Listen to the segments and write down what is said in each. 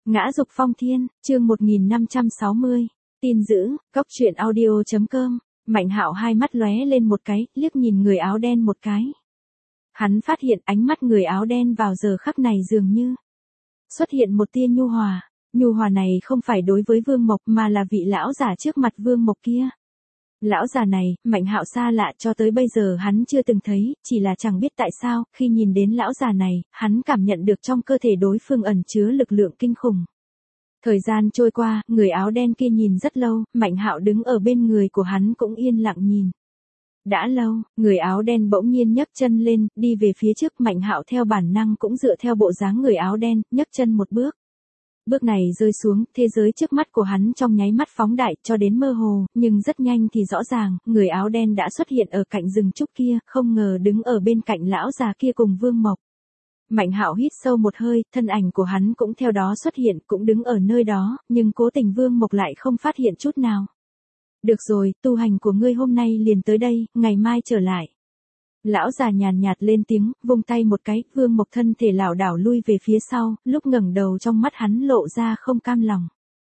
Ngã dục phong thiên, chương 1560. Tin dữ, cóc truyện audio.com. Mạnh Hạo hai mắt lóe lên một cái, liếc nhìn người áo đen một cái. Hắn phát hiện ánh mắt người áo đen vào giờ khắc này dường như xuất hiện một tia nhu hòa. Nhu hòa này không phải đối với Vương Mộc mà là vị lão giả trước mặt Vương Mộc kia. Lão già này, Mạnh Hạo xa lạ cho tới bây giờ hắn chưa từng thấy, chỉ là chẳng biết tại sao, khi nhìn đến lão già này, hắn cảm nhận được trong cơ thể đối phương ẩn chứa lực lượng kinh khủng. Thời gian trôi qua, người áo đen kia nhìn rất lâu, Mạnh Hạo đứng ở bên người của hắn cũng yên lặng nhìn. Đã lâu, người áo đen bỗng nhiên nhấc chân lên, đi về phía trước. Mạnh Hạo theo bản năng cũng dựa theo bộ dáng người áo đen, nhấc chân một bước. Bước này rơi xuống, thế giới trước mắt của hắn trong nháy mắt phóng đại cho đến mơ hồ, nhưng rất nhanh thì rõ ràng, người áo đen đã xuất hiện ở cạnh rừng trúc kia, không ngờ đứng ở bên cạnh lão già kia cùng Vương Mộc. Mạnh Hạo hít sâu một hơi, thân ảnh của hắn cũng theo đó xuất hiện, cũng đứng ở nơi đó, nhưng cố tình Vương Mộc lại không phát hiện chút nào. Được rồi, tu hành của ngươi hôm nay liền tới đây, ngày mai trở lại. Lão già nhàn nhạt lên tiếng, vung tay một cái, Vương Mộc thân thể lảo đảo lui về phía sau, lúc ngẩng đầu trong mắt hắn lộ ra không cam lòng.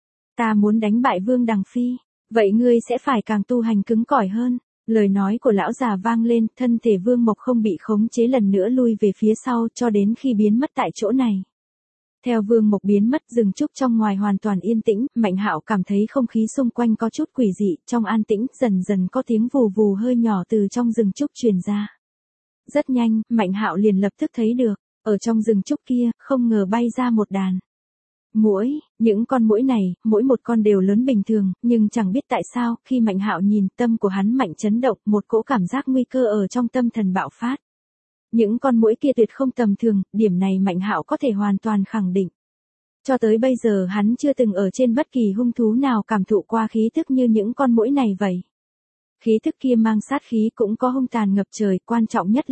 Ta muốn đánh bại Vương Đằng Phi, vậy ngươi sẽ phải càng tu hành cứng cỏi hơn. Lời nói của lão già vang lên, thân thể Vương Mộc không bị khống chế lần nữa lui về phía sau cho đến khi biến mất tại chỗ này. Theo Vương Mộc biến mất, rừng trúc trong ngoài hoàn toàn yên tĩnh, Mạnh Hạo cảm thấy không khí xung quanh có chút quỷ dị, trong an tĩnh, dần dần có tiếng vù vù hơi nhỏ từ trong rừng trúc truyền ra. Rất nhanh, Mạnh Hạo liền lập tức thấy được, ở trong rừng trúc kia, không ngờ bay ra một đàn muỗi. Những con muỗi này, mỗi một con đều lớn bình thường, nhưng chẳng biết tại sao, khi Mạnh Hạo nhìn, tâm của hắn mạnh chấn động, một cỗ cảm giác nguy cơ ở trong tâm thần bạo phát. Những con muỗi kia tuyệt không tầm thường, điểm này Mạnh Hạo có thể hoàn toàn khẳng định. Cho tới bây giờ hắn chưa từng ở trên bất kỳ hung thú nào cảm thụ qua khí thức như những con muỗi này vậy. Khí thức kia mang sát khí cũng có hung tàn ngập trời, quan trọng nhất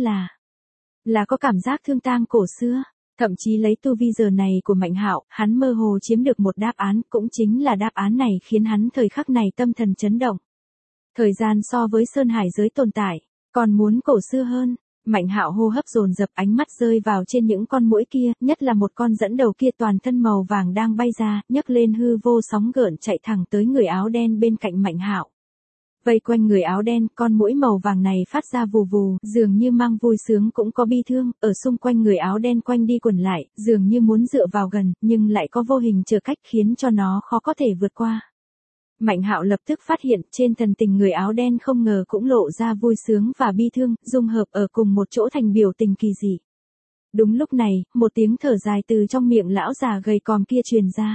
là có cảm giác thương tang cổ xưa. Thậm chí lấy tu vi giờ này của Mạnh Hạo, hắn mơ hồ chiếm được một đáp án, cũng chính là đáp án này khiến hắn thời khắc này tâm thần chấn động. Thời gian so với sơn hải giới tồn tại, còn muốn cổ xưa hơn. Mạnh Hạo hô hấp dồn dập, ánh mắt rơi vào trên những con muỗi kia, nhất là một con dẫn đầu kia toàn thân màu vàng đang bay ra, nhấc lên hư vô sóng gợn chạy thẳng tới người áo đen bên cạnh Mạnh Hạo. Vây quanh người áo đen, con muỗi màu vàng này phát ra vù vù, dường như mang vui sướng cũng có bi thương, ở xung quanh người áo đen quanh đi quẩn lại, dường như muốn dựa vào gần, nhưng lại có vô hình trở cách khiến cho nó khó có thể vượt qua. Mạnh Hạo lập tức phát hiện trên thần tình người áo đen không ngờ cũng lộ ra vui sướng và bi thương, dung hợp ở cùng một chỗ thành biểu tình kỳ dị. Đúng lúc này, một tiếng thở dài từ trong miệng lão già gầy còm kia truyền ra.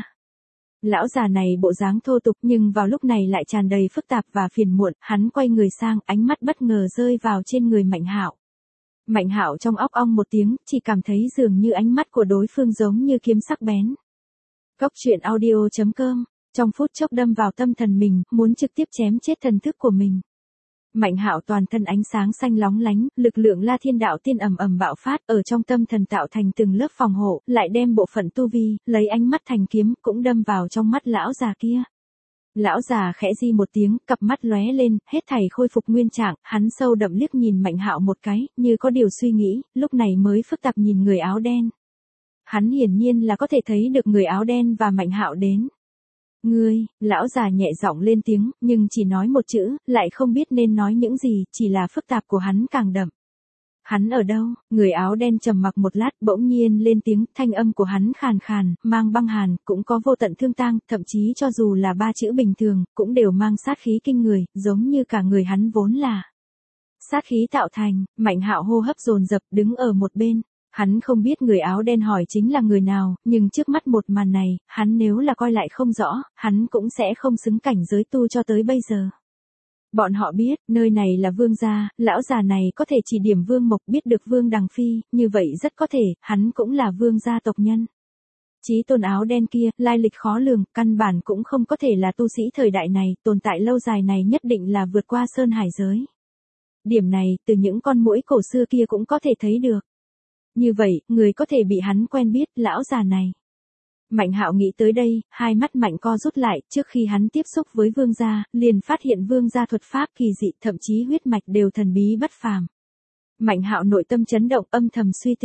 Lão già này bộ dáng thô tục nhưng vào lúc này lại tràn đầy phức tạp và phiền muộn, hắn quay người sang, ánh mắt bất ngờ rơi vào trên người Mạnh Hạo. Mạnh Hạo trong óc ong một tiếng, chỉ cảm thấy dường như ánh mắt của đối phương giống như kiếm sắc bén. Cóc truyện audio.com. Trong phút chốc đâm vào tâm thần mình, muốn trực tiếp chém chết thần thức của mình. Mạnh Hạo toàn thân ánh sáng xanh lóng lánh, lực lượng La Thiên Đạo Tiên ầm ầm bạo phát, ở trong tâm thần tạo thành từng lớp phòng hộ, lại đem bộ phận tu vi, lấy ánh mắt thành kiếm, cũng đâm vào trong mắt lão già kia. Lão già khẽ di một tiếng, cặp mắt lóe lên, hết thảy khôi phục nguyên trạng, hắn sâu đậm liếc nhìn Mạnh Hạo một cái, như có điều suy nghĩ, lúc này mới phức tạp nhìn người áo đen. Hắn hiển nhiên là có thể thấy được người áo đen và Mạnh Hạo đến. Ngươi, lão già nhẹ giọng lên tiếng, nhưng chỉ nói một chữ, lại không biết nên nói những gì, chỉ là phức tạp của hắn càng đậm. Hắn ở đâu? Người áo đen trầm mặc một lát, bỗng nhiên lên tiếng, thanh âm của hắn khàn khàn, mang băng hàn, cũng có vô tận thương tang, thậm chí cho dù là ba chữ bình thường, cũng đều mang sát khí kinh người, giống như cả người hắn vốn là sát khí tạo thành. Mạnh Hạo hô hấp dồn dập, đứng ở một bên. Hắn không biết người áo đen hỏi chính là người nào, nhưng trước mắt một màn này, hắn nếu là coi lại không rõ, hắn cũng sẽ không xứng cảnh giới tu cho tới bây giờ. Bọn họ biết, nơi này là Vương gia, lão già này có thể chỉ điểm Vương Mộc, biết được Vương Đằng Phi, như vậy rất có thể, hắn cũng là Vương gia tộc nhân. Chí tôn áo đen kia, lai lịch khó lường, căn bản cũng không có thể là tu sĩ thời đại này, tồn tại lâu dài này nhất định là vượt qua sơn hải giới. Điểm này, từ những con muỗi cổ xưa kia cũng có thể thấy được. Như vậy, người có thể bị hắn quen biết, lão già này. Mạnh Hạo nghĩ tới đây, hai mắt Mạnh co rút lại, trước khi hắn tiếp xúc với Vương gia, liền phát hiện Vương gia thuật pháp kỳ dị, thậm chí huyết mạch đều thần bí bất phàm. Mạnh Hạo nội tâm chấn động, âm thầm suy tư,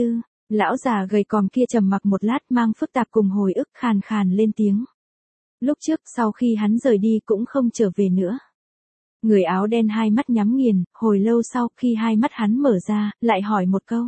Lão già gầy còm kia trầm mặc một lát mang phức tạp cùng hồi ức khàn khàn lên tiếng. Lúc trước sau khi hắn rời đi cũng không trở về nữa. Người áo đen hai mắt nhắm nghiền, hồi lâu sau khi hai mắt hắn mở ra, lại hỏi một câu.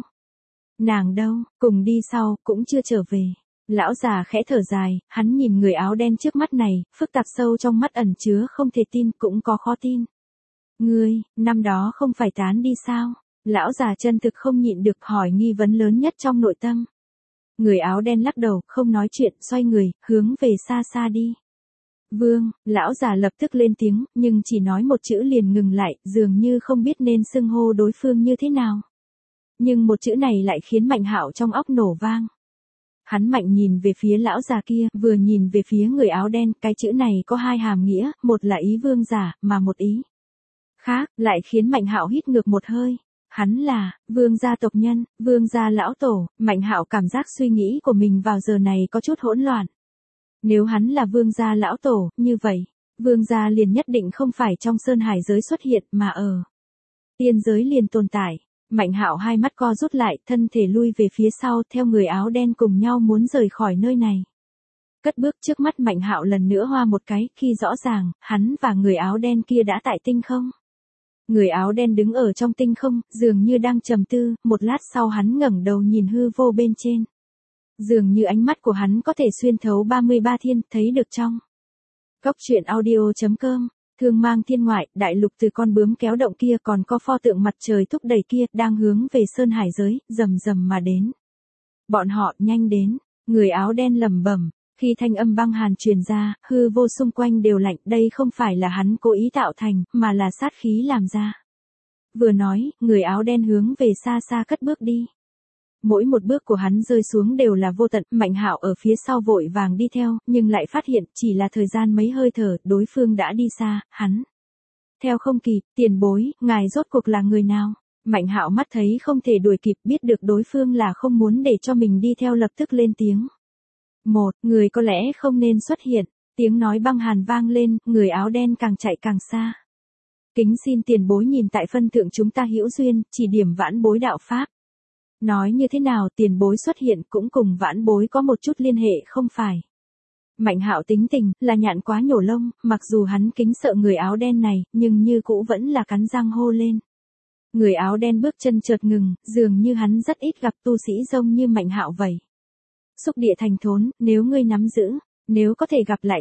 Nàng đâu, cùng đi sau, cũng chưa trở về. Lão già khẽ thở dài, hắn nhìn người áo đen trước mắt này, phức tạp sâu trong mắt ẩn chứa không thể tin cũng có khó tin. Ngươi, năm đó không phải tán đi sao? Lão già chân thực không nhịn được hỏi nghi vấn lớn nhất trong nội tâm. Người áo đen lắc đầu, không nói chuyện, xoay người, hướng về xa xa đi. Vương, lão già lập tức lên tiếng, nhưng chỉ nói một chữ liền ngừng lại, dường như không biết nên xưng hô đối phương như thế nào. Nhưng một chữ này lại khiến Mạnh Hạo trong óc nổ vang. Hắn mạnh nhìn về phía lão già kia, vừa nhìn về phía người áo đen, cái chữ này có hai hàm nghĩa, một là ý vương giả, mà một ý khác, lại khiến Mạnh Hạo hít ngược một hơi. Hắn là vương gia tộc nhân, vương gia lão tổ. Mạnh Hạo cảm giác suy nghĩ của mình vào giờ này có chút hỗn loạn. Nếu hắn là vương gia lão tổ, như vậy, vương gia liền nhất định không phải trong sơn hải giới xuất hiện mà ở tiên giới liền tồn tại. Mạnh Hạo hai mắt co rút lại, thân thể lui về phía sau, theo người áo đen cùng nhau muốn rời khỏi nơi này. Cất bước trước mắt Mạnh Hạo lần nữa hoa một cái, khi rõ ràng, hắn và người áo đen kia đã tại tinh không. Người áo đen đứng ở trong tinh không, dường như đang trầm tư, một lát sau hắn ngẩng đầu nhìn hư vô bên trên. Dường như ánh mắt của hắn có thể xuyên thấu 33 thiên, thấy được trong. Góc truyện audio.com, thương mang thiên ngoại, đại lục từ con bướm kéo động kia còn có pho tượng mặt trời thúc đẩy kia, đang hướng về sơn hải giới, rầm rầm mà đến. Bọn họ nhanh đến, người áo đen lẩm bẩm. Khi thanh âm băng hàn truyền ra, hư vô xung quanh đều lạnh, đây không phải là hắn cố ý tạo thành, mà là sát khí làm ra. Vừa nói, người áo đen hướng về xa xa cất bước đi. Mỗi một bước của hắn rơi xuống đều là vô tận, Mạnh Hạo ở phía sau vội vàng đi theo, nhưng lại phát hiện chỉ là thời gian mấy hơi thở, đối phương đã đi xa, hắn theo không kịp. Tiền bối, ngài rốt cuộc là người nào? Mạnh Hạo mắt thấy không thể đuổi kịp, biết được đối phương là không muốn để cho mình đi theo, lập tức lên tiếng. Một, người có lẽ không nên xuất hiện. Tiếng nói băng hàn vang lên, người áo đen càng chạy càng xa. Kính xin tiền bối nhìn tại phân thượng chúng ta hữu duyên, chỉ điểm vãn bối đạo pháp. Nói như thế nào tiền bối xuất hiện cũng cùng vãn bối có một chút liên hệ không phải. Mạnh Hạo tính tình, là nhạn quá nhổ lông, mặc dù hắn kính sợ người áo đen này, nhưng như cũ vẫn là cắn răng hô lên. Người áo đen bước chân chợt ngừng, dường như hắn rất ít gặp tu sĩ giống như Mạnh Hạo vậy. Xúc địa thành thốn, nếu ngươi nắm giữ, nếu có thể gặp lại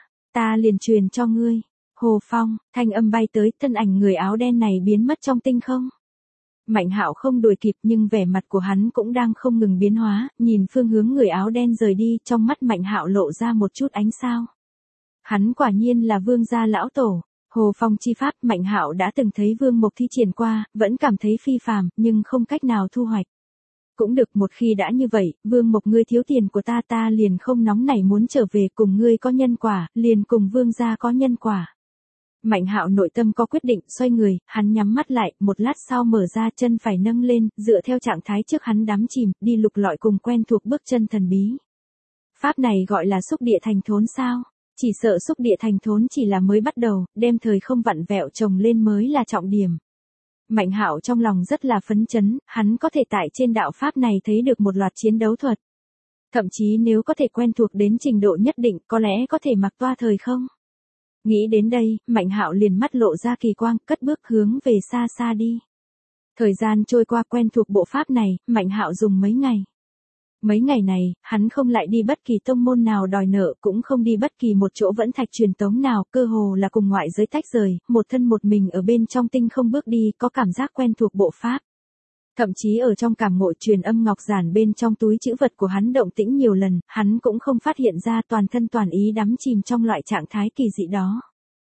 ta liền truyền cho ngươi. Hồ Phong, thanh âm bay tới, thân ảnh người áo đen này biến mất trong tinh không. Mạnh Hạo không đuổi kịp nhưng vẻ mặt của hắn cũng đang không ngừng biến hóa, nhìn phương hướng người áo đen rời đi, trong mắt Mạnh Hạo lộ ra một chút ánh sao. Hắn quả nhiên là vương gia lão tổ. Hồ Phong chi pháp, Mạnh Hạo đã từng thấy Vương Mộc thi triển qua, vẫn cảm thấy phi phàm, nhưng không cách nào thu hoạch. Cũng được, một khi đã như vậy, Vương Mộc ngươi thiếu tiền của ta liền không nóng nảy muốn trở về, cùng ngươi có nhân quả, liền cùng vương gia có nhân quả. Mạnh Hạo nội tâm có quyết định, xoay người, hắn nhắm mắt lại, một lát sau mở ra, chân phải nâng lên, dựa theo trạng thái trước hắn đắm chìm, đi lục lọi cùng quen thuộc bước chân thần bí. Pháp này gọi là xúc địa thành thốn sao? Chỉ sợ xúc địa thành thốn chỉ là mới bắt đầu, đem thời không vặn vẹo chồng lên mới là trọng điểm. Mạnh Hạo trong lòng rất là phấn chấn, hắn có thể tại trên đạo pháp này thấy được một loạt chiến đấu thuật. Thậm chí nếu có thể quen thuộc đến trình độ nhất định, có lẽ có thể mặc toa thời không. Nghĩ đến đây, Mạnh Hạo liền mắt lộ ra kỳ quang, cất bước hướng về xa xa đi. Thời gian trôi qua, quen thuộc bộ pháp này, Mạnh Hạo dùng mấy ngày. Mấy ngày này, hắn không lại đi bất kỳ tông môn nào đòi nợ, cũng không đi bất kỳ một chỗ vẫn thạch truyền tống nào, cơ hồ là cùng ngoại giới tách rời, một thân một mình ở bên trong tinh không bước đi, có cảm giác quen thuộc bộ pháp. Thậm chí ở trong cảm ngộ truyền âm ngọc giản bên trong túi trữ vật của hắn động tĩnh nhiều lần, hắn cũng không phát hiện ra, toàn thân toàn ý đắm chìm trong loại trạng thái kỳ dị đó.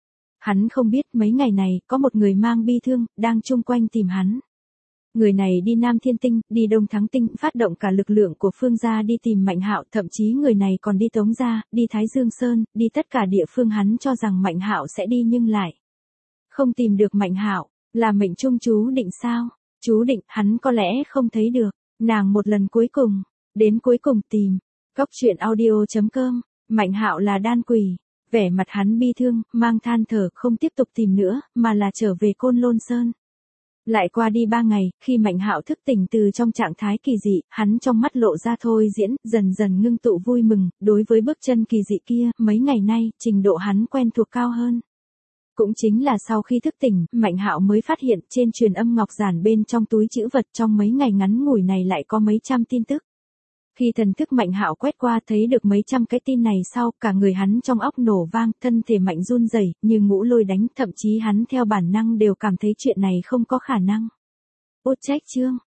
Hắn không biết mấy ngày này, có một người mang bi thương, đang chung quanh tìm hắn. Người này đi Nam Thiên Tinh, đi Đông Thắng Tinh, phát động cả lực lượng của Phương gia đi tìm Mạnh Hạo, thậm chí người này còn đi Tống gia, đi Thái Dương Sơn, đi tất cả địa phương hắn cho rằng Mạnh Hạo sẽ đi nhưng lại không tìm được Mạnh Hạo, là mệnh trung chú định sao? Chú định, hắn có lẽ không thấy được, nàng một lần cuối cùng, đến cuối cùng tìm. Góc truyện audio.com, Mạnh Hạo là đan quỷ, vẻ mặt hắn bi thương, mang than thở, không tiếp tục tìm nữa, mà là trở về Côn Lôn Sơn. Lại qua đi 3 ngày, khi Mạnh Hạo thức tỉnh từ trong trạng thái kỳ dị, hắn trong mắt lộ ra thôi diễn, dần dần ngưng tụ vui mừng, đối với bước chân kỳ dị kia, mấy ngày nay, trình độ hắn quen thuộc cao hơn. Cũng chính là sau khi thức tỉnh, Mạnh Hạo mới phát hiện trên truyền âm ngọc giản bên trong túi trữ vật trong mấy ngày ngắn ngủi này lại có mấy trăm tin tức. Khi thần thức Mạnh Hạo quét qua thấy được mấy trăm cái tin này sau, cả người hắn trong óc nổ vang, thân thể mạnh run rẩy, như ngũ lôi đánh, thậm chí hắn theo bản năng đều cảm thấy chuyện này không có khả năng. Út trách Trương,